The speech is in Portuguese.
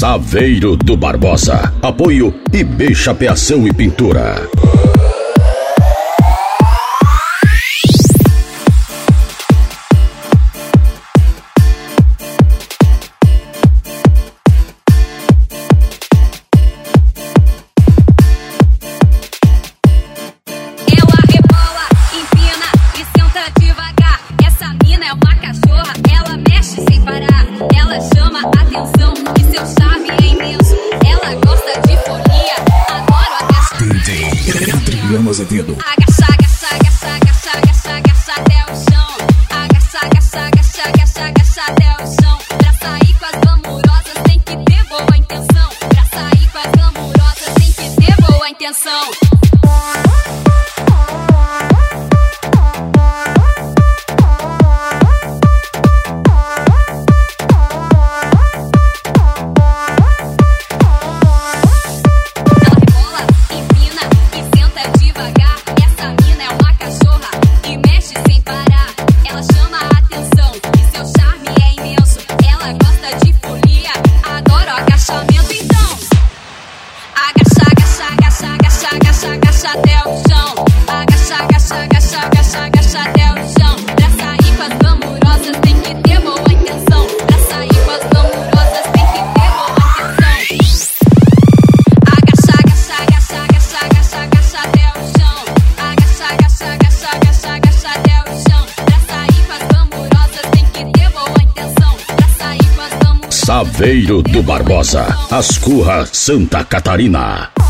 Saveiro do Barbosa. Apoio IB Chapeação e Pintura. Agacha, agacha, agacha, agacha, agacha, agacha até o chão. Agacha, agacha, agacha, agacha, agacha até o chão. Pra sair com as glamurosas tem que ter boa intenção. Pra sair com as glamurosas tem que ter boa intenção. Agacha até o chão. Agacha, agacha, agacha, agacha, agacha até o chão. Pra sair com as glamurosas tem que ter boa intenção. Pra sair com as glamurosas tem que ter boa intenção. Agacha, agacha, agacha, agacha, agacha, agacha até o chão. Agacha, agacha, agacha, agacha, agacha até o chão. Pra sair com as glamurosas tem que ter boa intenção. Pra sair com as glamurosas. Saveiro do Barbosa, Ascurra, Santa Catarina.